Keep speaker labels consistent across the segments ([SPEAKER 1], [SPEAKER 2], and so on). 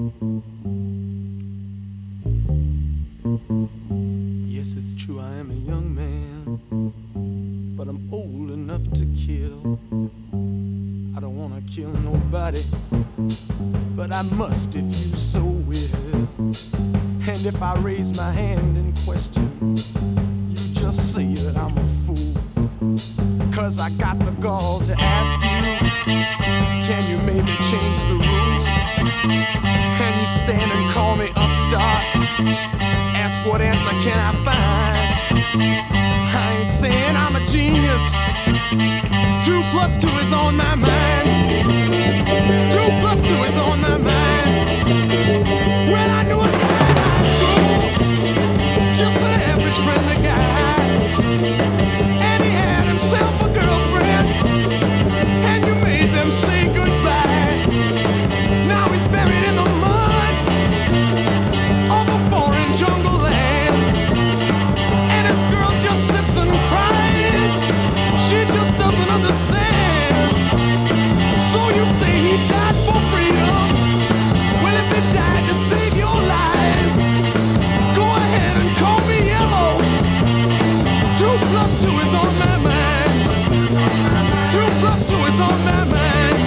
[SPEAKER 1] Yes, it's true, I am a young man, but I'm old enough to kill. I don't wanna kill nobody, but I must if you so will. And if I raise my hand in question, you just say that I'm a fool. 'Cause I got the gall to ask you, can you maybe change the rules? And you stand and call me upstart, ask what answer can I find? I ain't saying I'm a genius, 2 plus 2 is on my mind. 2 plus 2 is on my mind. Well, I knew a guy in high school, just an average friendly guy, and he had himself a girlfriend, and you made them say goodbye. Now he's buried in the mud of a foreign jungle land, and his girl just sits and cries. She just doesn't understand. So you say he died for freedom. Well, if he died to save your lives, go ahead and call me yellow. 2 plus 2 is on my mind. 2 plus 2 is on my mind.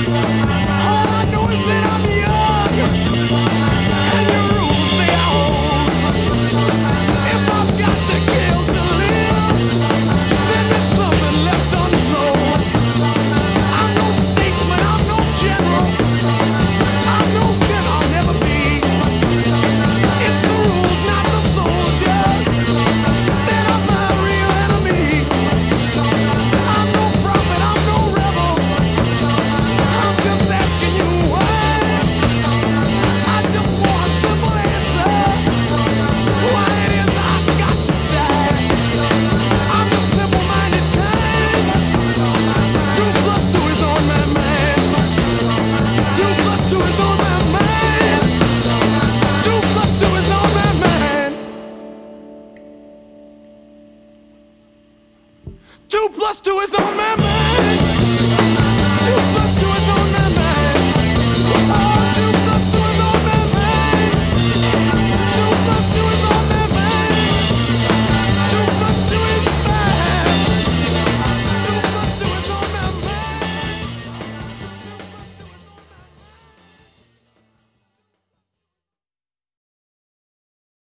[SPEAKER 1] All I know is that I'm young, and the rules they are old. If I've got to kill to live, then there's something left untold. I'm no statesman, I'm no general, I'm no kin, I'll never be. It's the rules, not the soldiers, that are my real enemy. I'm no prophet, I'm no rebel, I'm just asking you why. I just want a simple answer, why it is I've got to die. I'm the simple-minded kind. 2 plus 2 is on my mind. 2 plus 2 is on my mind. 2 plus 2 is on my mind. 2 plus 2 is on my mind.